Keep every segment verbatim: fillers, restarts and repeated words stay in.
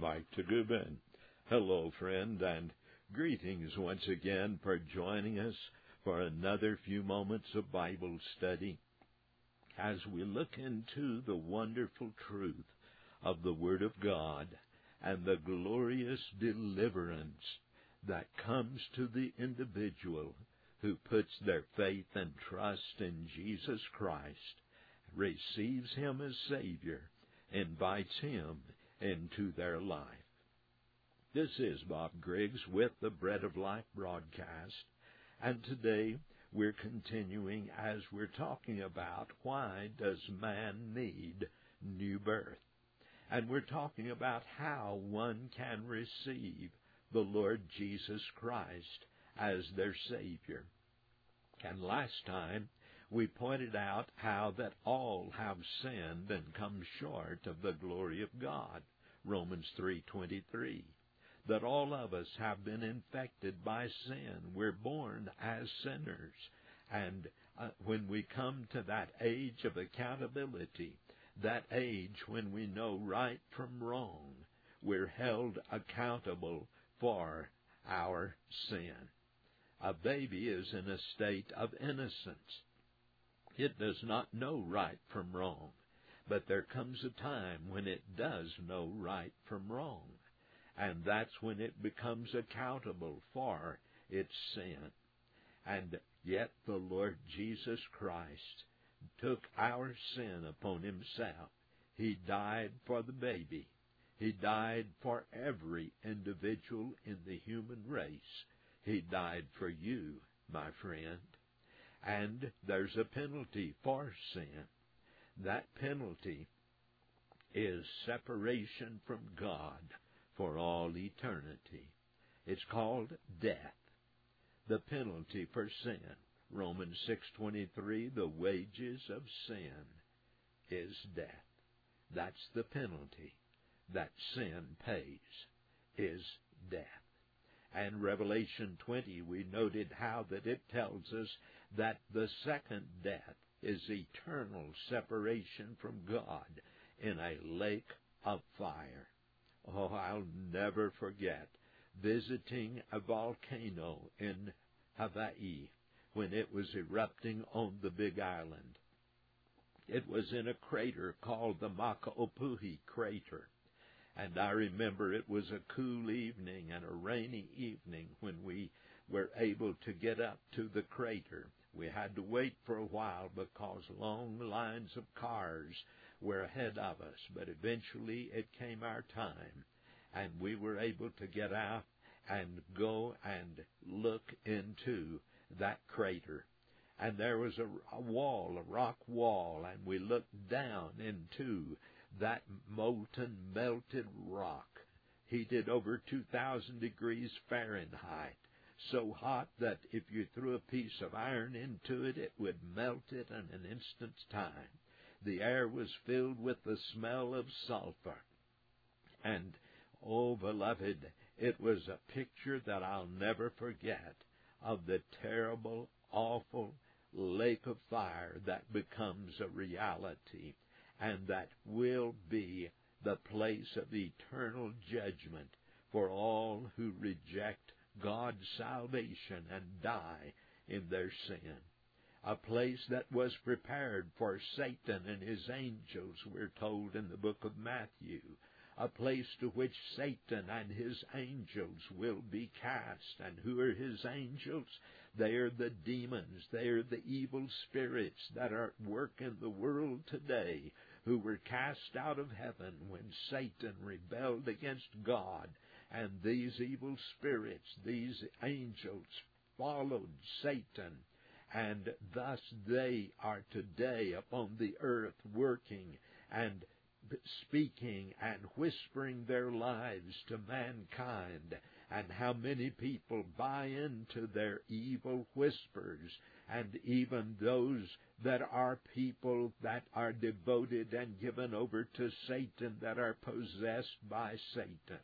Mike Tagubin. Hello, friend, and greetings once again for joining us for another few moments of Bible study as we look into the wonderful truth of the Word of God and the glorious deliverance that comes to the individual who puts their faith and trust in Jesus Christ, receives Him as Savior, invites Him into their life. This is Bob Griggs with the Bread of Life broadcast, and today we're continuing as we're talking about why does man need new birth. And we're talking about how one can receive the Lord Jesus Christ as their Savior. And last time we pointed out how that all have sinned and come short of the glory of God, Romans three twenty-three. That all of us have been infected by sin. We're born as sinners. And uh, when we come to that age of accountability, that age when we know right from wrong, we're held accountable for our sin. A baby is in a state of innocence. It does not know right from wrong, but there comes a time when it does know right from wrong. And that's when it becomes accountable for its sin. And yet the Lord Jesus Christ took our sin upon Himself. He died for the baby. He died for every individual in the human race. He died for you, my friend. And there's a penalty for sin. That penalty is separation from God for all eternity. It's called death. The penalty for sin. Romans six twenty-three, the wages of sin is death. That's the penalty that sin pays, is death. And Revelation twenty, we noted how that it tells us that the second death is eternal separation from God in a lake of fire. Oh, I'll never forget visiting a volcano in Hawaii when it was erupting on the Big Island. It was in a crater called the Maka'opuhi crater. And I remember it was a cool evening and a rainy evening when we were able to get up to the crater. We had to wait for a while because long lines of cars were ahead of us, but eventually it came our time, and we were able to get out and go and look into that crater. And there was a, a wall, a rock wall, and we looked down into that molten, melted rock, heated over two thousand degrees Fahrenheit, so hot that if you threw a piece of iron into it, it would melt it in an instant's time. The air was filled with the smell of sulfur. And, oh, beloved, it was a picture that I'll never forget of the terrible, awful lake of fire that becomes a reality and that will be the place of eternal judgment for all who reject God's salvation and die in their sin. A place that was prepared for Satan and his angels, we're told in the book of Matthew. A place to which Satan and his angels will be cast. And who are his angels? They are the demons. They are the evil spirits that are at work in the world today, who were cast out of heaven when Satan rebelled against God. And these evil spirits, these angels, followed Satan. And thus they are today upon the earth working and speaking and whispering their lives to mankind. And how many people buy into their evil whispers, and even those that are people that are devoted and given over to Satan, that are possessed by Satan.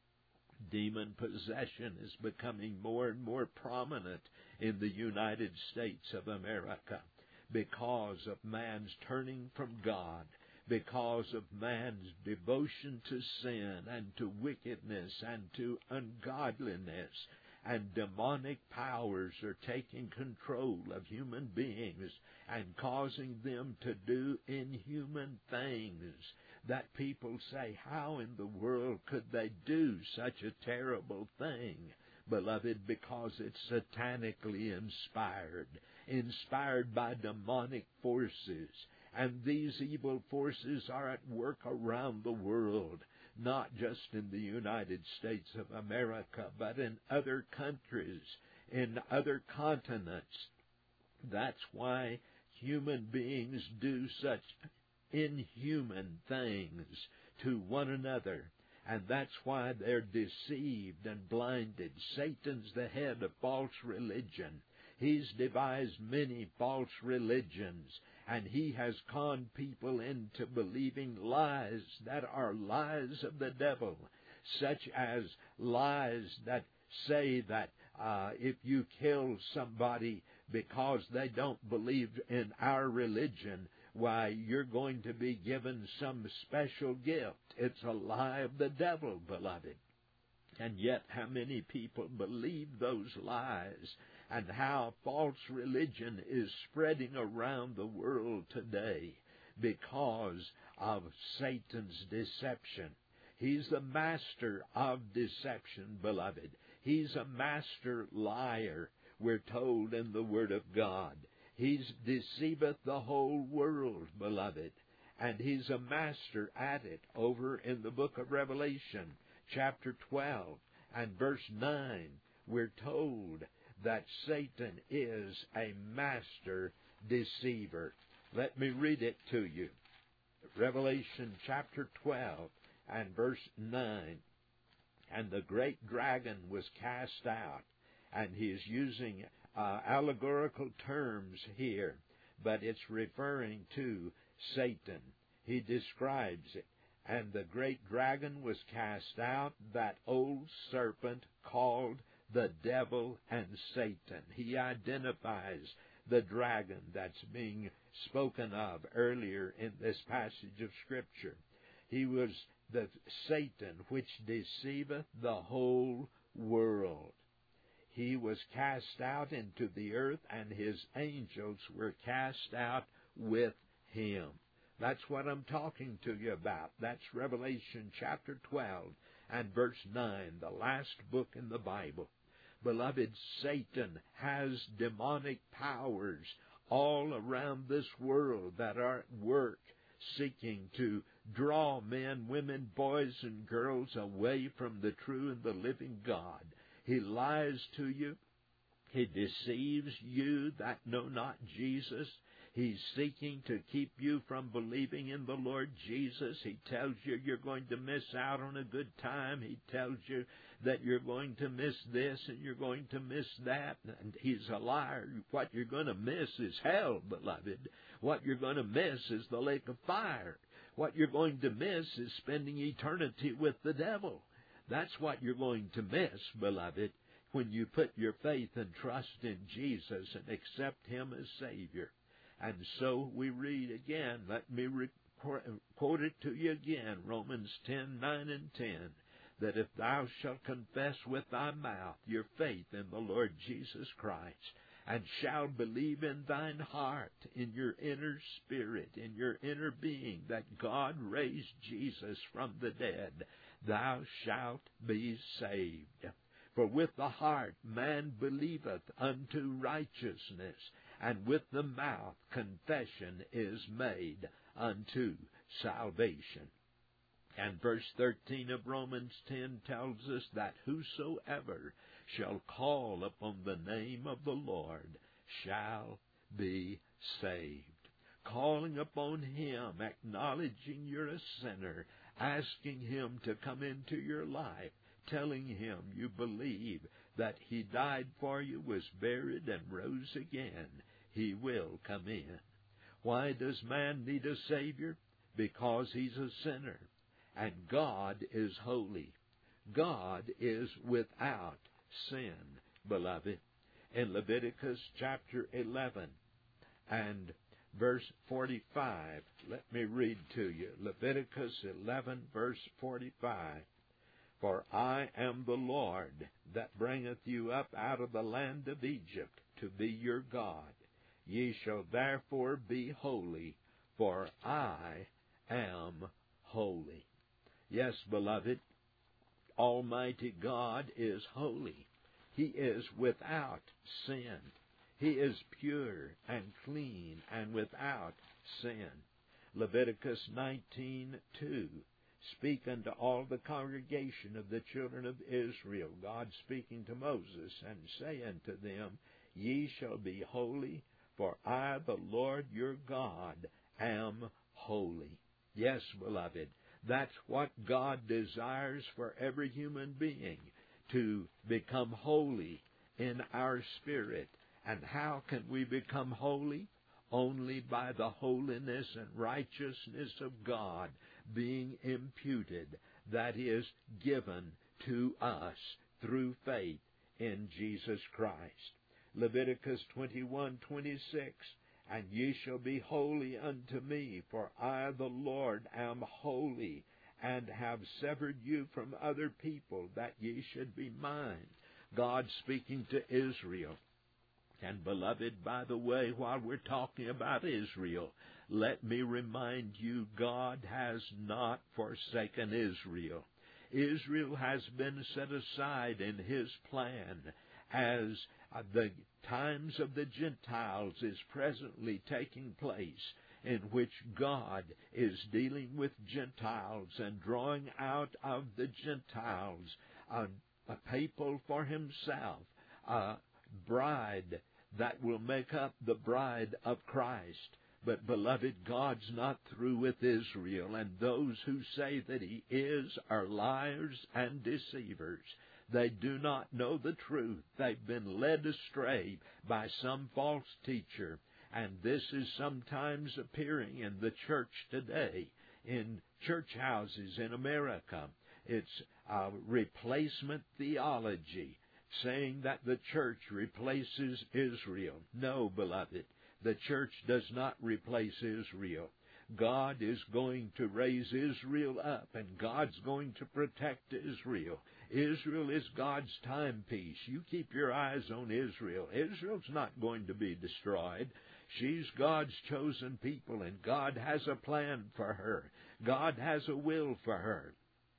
Demon possession is becoming more and more prominent in the United States of America because of man's turning from God, because of man's devotion to sin and to wickedness and to ungodliness. And demonic powers are taking control of human beings and causing them to do inhuman things that people say, how in the world could they do such a terrible thing? Beloved, because it's satanically inspired, inspired by demonic forces. And these evil forces are at work around the world, not just in the United States of America, but in other countries, in other continents. That's why human beings do such inhuman things to one another. And that's why they're deceived and blinded. Satan's the head of false religion. He's devised many false religions, and he has conned people into believing lies that are lies of the devil, such as lies that say that uh, if you kill somebody because they don't believe in our religion, why, you're going to be given some special gift. It's a lie of the devil, beloved. And yet, how many people believe those lies, and how false religion is spreading around the world today because of Satan's deception. He's the master of deception, beloved. He's a master liar, we're told in the Word of God. He deceiveth the whole world, beloved. And he's a master at it over in the book of Revelation, chapter twelve and verse nine. We're told that Satan is a master deceiver. Let me read it to you. Revelation chapter twelve and verse nine. And the great dragon was cast out. And he is using uh, allegorical terms here, but it's referring to Satan. He describes it. And the great dragon was cast out, that old serpent called the devil and Satan. He identifies the dragon that's being spoken of earlier in this passage of Scripture. He was the Satan which deceiveth the whole world. He was cast out into the earth, and his angels were cast out with him. That's what I'm talking to you about. That's Revelation chapter twelve and verse nine, the last book in the Bible. Beloved, Satan has demonic powers all around this world that are at work, seeking to draw men, women, boys, and girls away from the true and the living God. He lies to you. He deceives you that know not Jesus. He's seeking to keep you from believing in the Lord Jesus. He tells you you're going to miss out on a good time. He tells you that you're going to miss this and you're going to miss that. And he's a liar. What you're going to miss is hell, beloved. What you're going to miss is the lake of fire. What you're going to miss is spending eternity with the devil. That's what you're going to miss, beloved, when you put your faith and trust in Jesus and accept Him as Savior. And so we read again, let me re- quote it to you again, Romans ten, nine and ten, that if thou shalt confess with thy mouth your faith in the Lord Jesus Christ, and shalt believe in thine heart, in your inner spirit, in your inner being, that God raised Jesus from the dead, thou shalt be saved. For with the heart man believeth unto righteousness, and with the mouth confession is made unto salvation. And verse thirteen of Romans ten tells us that whosoever shall call upon the name of the Lord shall be saved. Calling upon Him, acknowledging you're a sinner, asking Him to come into your life, telling Him you believe that He died for you, was buried, and rose again, He will come in. Why does man need a Savior? Because he's a sinner. And God is holy. God is without sin, beloved. In Leviticus chapter eleven and verse forty-five. Let me read to you. Leviticus eleven, verse forty-five. For I am the Lord that bringeth you up out of the land of Egypt to be your God. Ye shall therefore be holy, for I am holy. Yes, beloved, Almighty God is holy. He is without sin. He is pure and clean and without sin. Leviticus nineteen two. Speak unto all the congregation of the children of Israel, God speaking to Moses, and say unto them, Ye shall be holy, for I, the Lord your God, am holy. Yes, beloved, that's what God desires for every human being, to become holy in our spirit. And how can we become holy? Only by the holiness and righteousness of God being imputed, that is, given to us through faith in Jesus Christ. Leviticus twenty-one twenty-six, And ye shall be holy unto me, for I the Lord am holy, and have severed you from other people, that ye should be mine. God speaking to Israel. And beloved, by the way, while we're talking about Israel, let me remind you, God has not forsaken Israel. Israel has been set aside in His plan as the times of the Gentiles is presently taking place, in which God is dealing with Gentiles and drawing out of the Gentiles a, a people for Himself, a bride that will make up the bride of Christ. But, beloved, God's not through with Israel, and those who say that He is are liars and deceivers. They do not know the truth. They've been led astray by some false teacher, and this is sometimes appearing in the church today, in church houses in America. It's a replacement theology, saying that the church replaces Israel. No, beloved, the church does not replace Israel. God is going to raise Israel up, and God's going to protect Israel. Israel is God's timepiece. You keep your eyes on Israel. Israel's not going to be destroyed. She's God's chosen people, and God has a plan for her. God has a will for her.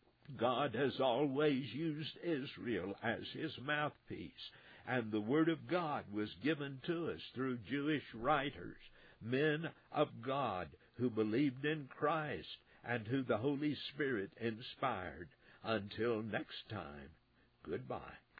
God has always used Israel as His mouthpiece, and the Word of God was given to us through Jewish writers, men of God who believed in Christ and who the Holy Spirit inspired. Until next time, goodbye.